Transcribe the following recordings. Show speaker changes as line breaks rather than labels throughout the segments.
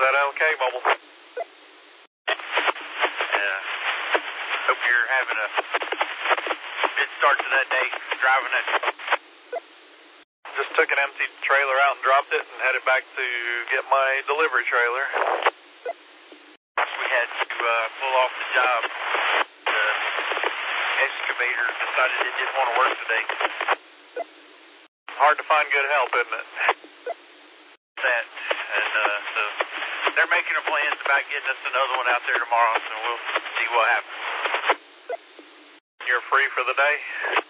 ZLK Mobile.
Yeah. Hope you're having a good start to that day, driving it.
Just took an empty trailer out and dropped it and headed back to get my delivery trailer.
We had to pull off the job. The excavator decided it didn't want to work today.
Hard to find good help, isn't it?
That, and so they're making a plan about getting us another one out there tomorrow, so we'll see what happens.
You're free for the day?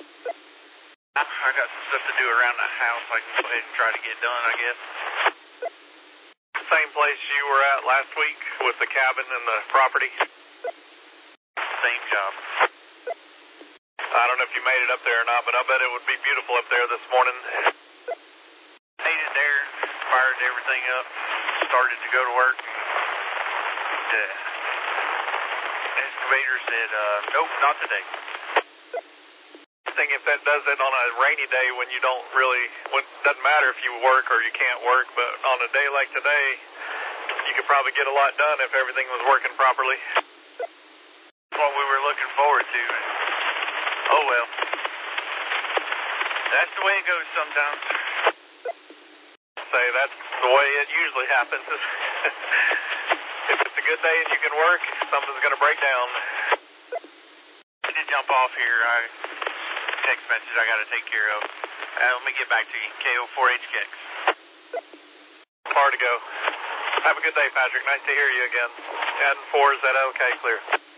I got some stuff to do around the house I can go ahead and try to get done, I guess.
Same place you were at last week with the cabin and the property?
Same job.
I don't know if you made it up there or not, but I bet it would be beautiful up there this morning.
Made it there, fired everything up, started to go to work. The excavator said, nope, not today.
If that does it on a rainy day when you don't really, when it doesn't matter if you work or you can't work, but on a day like today, you could probably get a lot done if everything was working properly.
What we were looking forward to. Oh well. That's the way it goes sometimes.
Say that's the way it usually happens. If it's a good day and you can work, something's going to break down.
I need to jump off here. Text message I got to take care of. Let me get back to you. KO4HKX.
Far to go. Have a good day, Patrick. Nice to hear you again. And 4ZLK clear.